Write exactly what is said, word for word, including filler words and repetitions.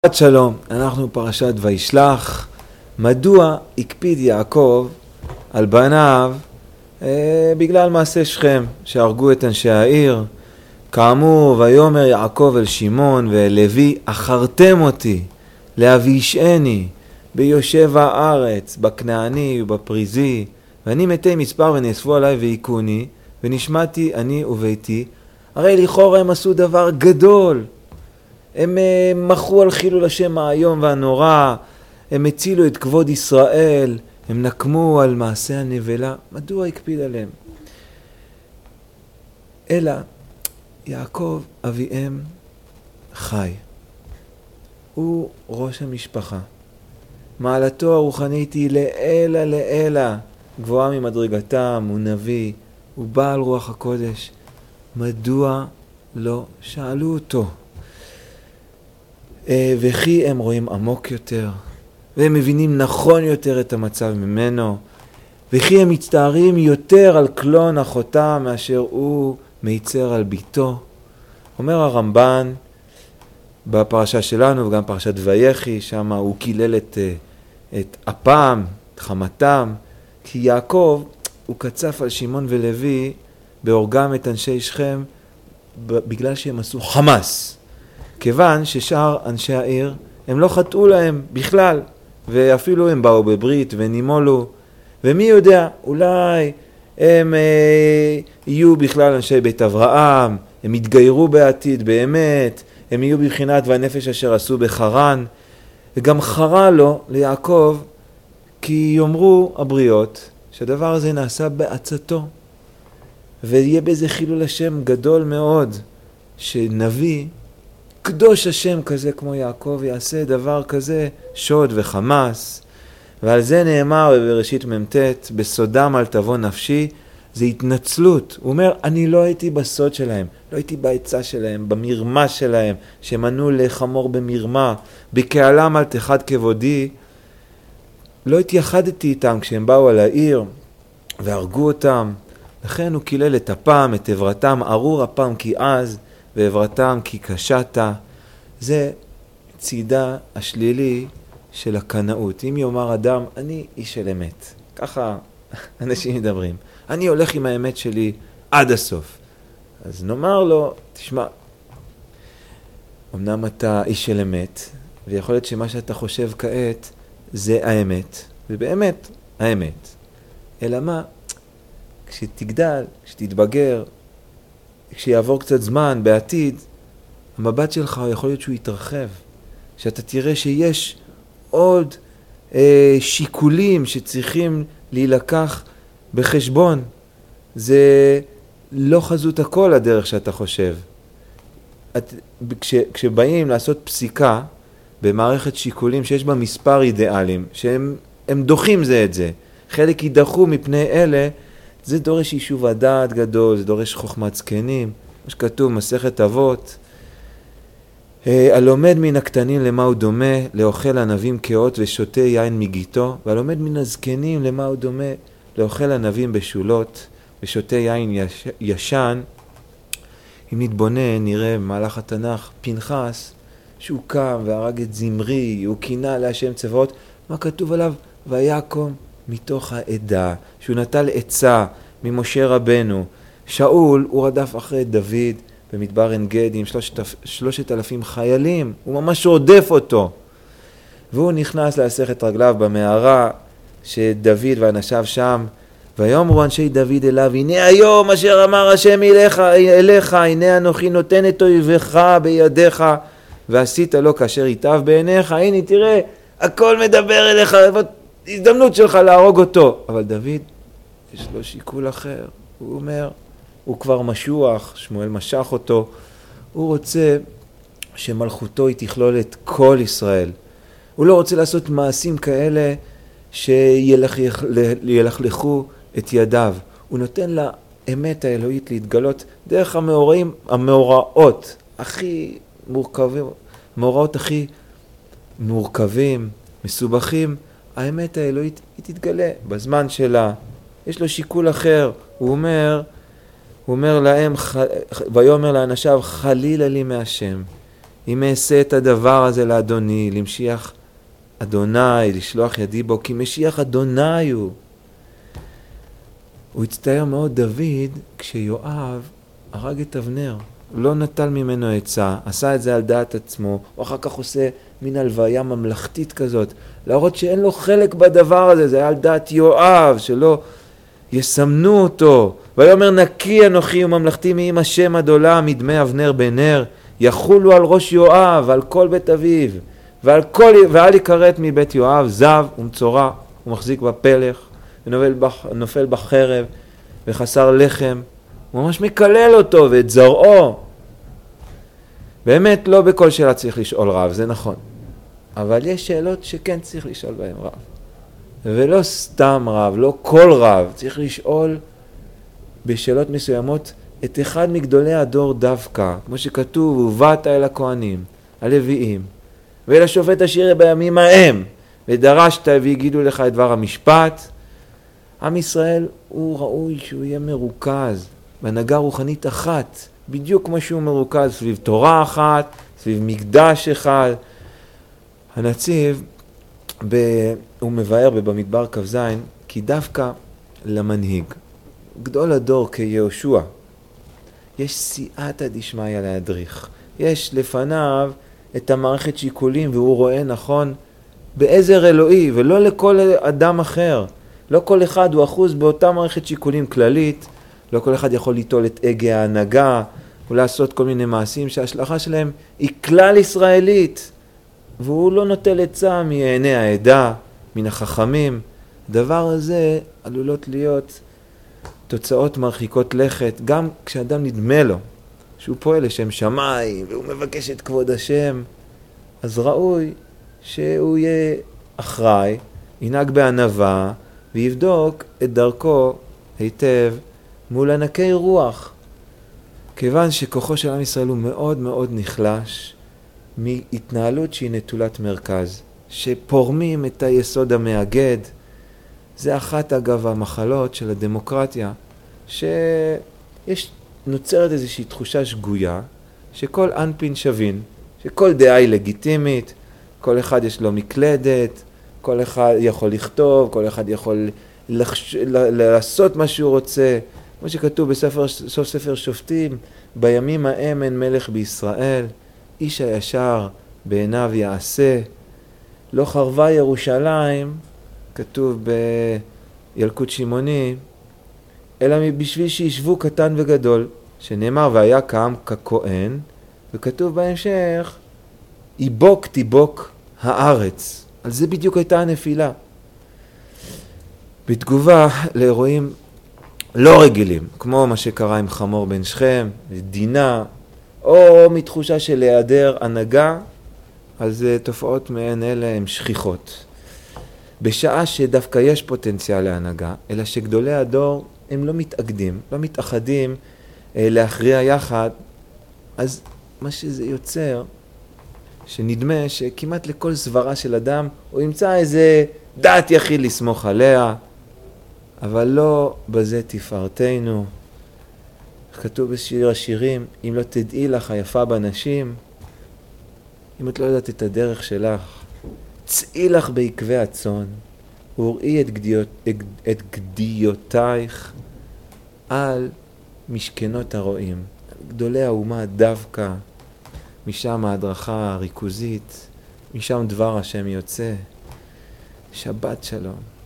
שבת שלום, אנחנו פרשת וישלח. מדוע הקפיד יעקב על בניו אה, בגלל מעשה שכם שהרגו את אנשי העיר? כאמור, ויאמר יעקב אל שמעון ואל לוי, אחרתם אותי להבישני ביושב הארץ, בכנעני ובפריזי, ואני מתי מספר ונאספו עליי והיכוני, ונשמעתי אני וביתי. הרי לכאורה הם עשו דבר גדול, הם מחו על חילול השם האיום והנורא, הם הצילו את כבוד ישראל, הם נקמו על מעשה הנבלה. מדוע הקפיד עליהם? אלא יעקב אביהם חי, הוא ראש המשפחה, מעלתו הרוחנית היא לאלה לאלה, גבוהה ממדרגתם, הוא נביא, הוא בעל רוח הקודש. מדוע לא שאלו אותו? וכי הם רואים עמוק יותר, והם מבינים נכון יותר את המצב ממנו, וכי הם מצטערים יותר על קלון אחותה מאשר הוא מיצר על ביתו. אומר הרמב"ן בפרשה שלנו וגם פרשת ויחי, שם הוא קילל את, את אפם, את חמתם, כי יעקב הוא קצף על שמעון ולוי בהורגם את אנשי שכם בגלל שהם עשו חמאס, כיוון ששאר אנשי העיר הם לא חטאו להם בכלל, ואפילו הם באו בברית ונימולו, ומי יודע, אולי הם אה, יהיו בכלל אנשי בית אברהם, הם יתגיירו בעתיד באמת, הם יהיו בבחינת והנפש אשר עשו בחרן. וגם חרה לו ליעקב, כי יאמרו הבריות שהדבר הזה נעשה בעצתו, ויהיה בזה חילול השם גדול מאוד, שנביא קדוש השם כזה כמו יעקב יעשה דבר כזה, שוד וחמאס. ועל זה נאמר בראשית ממתת, בסודם אל תבוא נפשי. זה התנצלות. הוא אומר, אני לא הייתי בסוד שלהם, לא הייתי בעצה שלהם, במרמה שלהם, שמנו לחמור במרמה, בקהלם אל תחד כבודי. לא התייחדתי איתם כשהם באו על העיר והרגו אותם. לכן הוא קילל את אפם, את עברתם, ארור אפם כי עז, ועברתם כי קשתה. זה צידה השלילי של הקנאות. אם יאמר אדם, אני איש של אמת, ככה אנשים מדברים, אני הולך עם האמת שלי עד הסוף, אז נאמר לו, תשמע, אמנם אתה איש של אמת, ויכול להיות שמה שאתה חושב כעת זה האמת, ובאמת האמת, אלא מה? כשתגדל, כשתתבגר, כשיעבור קצת זמן בעתיד, המבט שלך יכול להיות שהוא יתרחב, שאתה תראה שיש עוד אה, שיקולים שצריכים להילקח בחשבון. זה לא חזות הכל הדרך שאתה חושב. את, כש, כשבאים לעשות פסיקה במערכת שיקולים שיש בה מספר אידיאלים, שהם הם דוחים זה את זה, חלק יידחו מפני אלה, זה דורש יישוב הדעת גדול, זה דורש חוכמת זקנים, מה שכתוב מסכת אבות. הלומד מן הקטנים למה הוא דומה, לאוכל ענבים כאות ושותה יין מגיתו, והלומד מן הזקנים למה הוא דומה, לאוכל ענבים בשולות ושותה יין יש, ישן. אם נתבונן נראה במהלך התנ"ך פנחס שהוא קם והרג את זמרי, הוא קינה להשם צבאות, מה כתוב עליו? ויקום מתוך העדה, שהוא נטל עצה ממשה רבנו. שאול הוא רדף אחרי דוד במדבר עין גדי עם שלושת, שלושת אלפים חיילים, הוא ממש רודף אותו, והוא נכנס להסך את רגליו במערה שדוד ואנשיו שם, ויאמרו אנשי דוד אליו, הנה היום אשר אמר השם אליך, אליך הנה אנוכי נותן את אויבך בידיך, ועשית לו כאשר ייטב בעיניך. הנה תראה, הכל מדבר אליך, הזדמנות שלך להרוג אותו. אבל דוד יש לו שיקול אחר, הוא אומר, הוא כבר משוח, שמואל משך אותו, הוא רוצה שמלכותו היא תכלול את כל ישראל. הוא לא רוצה לעשות מעשים כאלה שילכלכו את ידיו. הוא נותן לאמת האלוהית להתגלות דרך המאורעים, המאורעות הכי מורכבים, מאורעות הכי מורכבים, מסובכים. האמת האלוהית היא תתגלה בזמן שלה. יש לו שיקול אחר. הוא אומר, הוא אומר להם, ויאמר לאנשיו, חלילה לי מהשם, אם אעשה את הדבר הזה לאדוני, למשיח אדוני, לשלוח ידי בו, כי משיח אדוני הוא. הוא הצטער מאוד דוד כשיואב הרג את אבנר. הוא לא נטל ממנו עצה, עשה את זה על דעת עצמו, הוא אחר כך עושה מין הלוויה ממלכתית כזאת, להראות שאין לו חלק בדבר הזה, זה היה על דעת יואב, שלא יסמנו אותו. ויאמר נקי אנוכי וממלכתי מעם השם עד עולם, מדמי אבנר בן נר, יחולו על ראש יואב, על כל בית אביו, ועל כל, ועל יכרת מבית יואב, זב ומצורע, הוא מחזיק בפלך, ונופל בח, נופל בחרב, וחסר לחם, הוא ממש מקלל אותו ואת זרעו. באמת לא בכל שאלה צריך לשאול רב, זה נכון. אבל יש שאלות שכן צריך לשאול בהן רב. ולא סתם רב, לא כל רב, צריך לשאול בשאלות מסוימות את אחד מגדולי הדור דווקא, כמו שכתוב, ובאת אל הכהנים, הלוויים, ואל השופט אשר בימים ההם, ודרשת והגידו לך את דבר המשפט. עם ישראל הוא ראוי שהוא יהיה מרוכז בהנהגה רוחנית אחת, בדיוק כמו שהוא מרוכז סביב תורה אחת, סביב מקדש אחד. הנציב, ב... הוא מבאר במדבר כ"ז, כי דווקא למנהיג, גדול הדור כיהושע, יש סייעתא דשמיא להדריך. יש לפניו את המערכת שיקולים והוא רואה נכון בעזר אלוהי, ולא לכל אדם אחר. לא כל אחד הוא אחוז באותה מערכת שיקולים כללית, לא כל אחד יכול ליטול את הגה ההנהגה, ולעשות כל מיני מעשים שההשלכה שלהם היא כלל ישראלית, והוא לא נוטל עצה מעיני העדה, מן החכמים. הדבר הזה עלולות להיות תוצאות מרחיקות לכת, גם כשאדם נדמה לו שהוא פועל לשם שמיים, והוא מבקש את כבוד השם, אז ראוי שהוא יהיה אחראי, ינהג בענווה, ויבדוק את דרכו היטב מול ענקי רוח. כיוון שכוחו של עם ישראל הוא מאוד מאוד נחלש מהתנהלות שהיא נטולת מרכז, שפורמים את היסוד המאגד. זה אחת אגב המחלות של הדמוקרטיה, שיש נוצרת איזושהי תחושה שגויה, שכל אנפין שווין, שכל דעה היא לגיטימית, כל אחד יש לו מקלדת, כל אחד יכול לכתוב, כל אחד יכול לחש... לעשות מה שהוא רוצה. כמו שכתוב בספר, סוף ספר שופטים, בימים ההם אין מלך בישראל, איש הישר בעיניו יעשה. לא חרבה ירושלים, כתוב בילקוט שמעוני, אלא בשביל שישבו קטן וגדול, שנאמר והיה קם ככהן, וכתוב בהמשך, איבוק תיבוק הארץ. על זה בדיוק הייתה הנפילה. בתגובה לאירועים לא רגילים, כמו מה שקרה עם חמור בן שכם, דינה, או מתחושה של היעדר הנהגה, אז תופעות מעין אלה הן שכיחות. בשעה שדווקא יש פוטנציאל להנהגה, אלא שגדולי הדור הם לא מתאגדים, לא מתאחדים אה, להכריע יחד, אז מה שזה יוצר, שנדמה שכמעט לכל סברה של אדם הוא ימצא איזה דעת יחיד לסמוך עליה, אבל לא בזה תפארתנו. כתוב בשיר השירים, אם לא תדעי לך היפה בנשים, אם את לא יודעת את הדרך שלך, צאי לך בעקבי הצאן, וראי את, גדיות, את גדיותייך על משכנות הרועים. גדולי האומה דווקא, משם ההדרכה הריכוזית, משם דבר השם יוצא. שבת שלום.